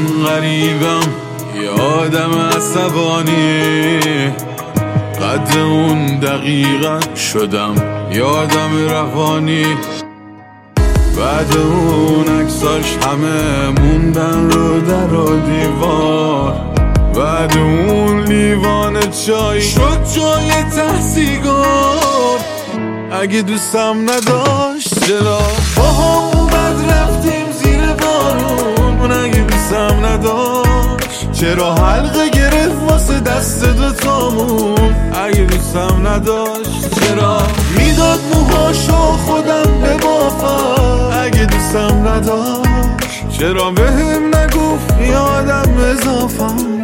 غریبم، یه آدم عصبانی. قد اون دقیقا شدم یه آدم روانی. بعد اون عکساش همه موندن رو در و دیوار. بعد اون لیوان چای شد جای ته سیگار. اگه دوستم نداشت چرا با هم اومد رفتیم زیر بارون؟ اگه دوستم نداشت چرا حلقه گرفت واسه دست دوتامون؟ اگه دوستم نداشت چرا میداد موهاشو خودم ببافم؟ اگه دوستم نداشت چرا بهم نگفت یادم اضافم؟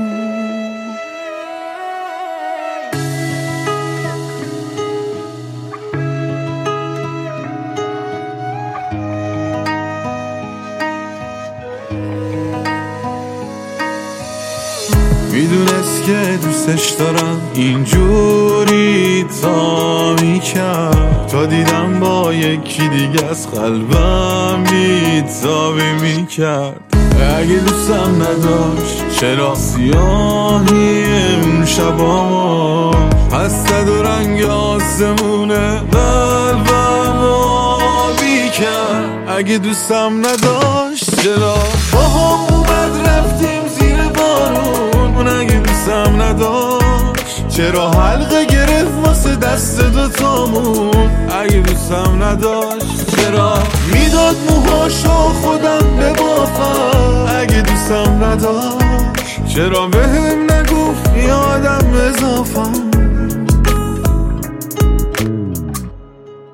میدونست که دوستش دارم، اینجوری تا میکرد تا دیدم با یکی دیگه از قلبم بیتابی میکرد. اگه دوستم نداشت چرا سیاهی اون شبا هست و رنگ آسمونه قلبم آبی کرد؟ اگه دوستم نداشت چرا با هم اومد رفتیم زیر بارون؟ اگه دوستم نداشت چرا حلقه گرفت واسه دست دوتامون؟ اگه دوستم نداشت چرا میداد موهاشو خودم ببافم؟ اگه دوستم نداشت چرا بهم نگفت یادم اضافم؟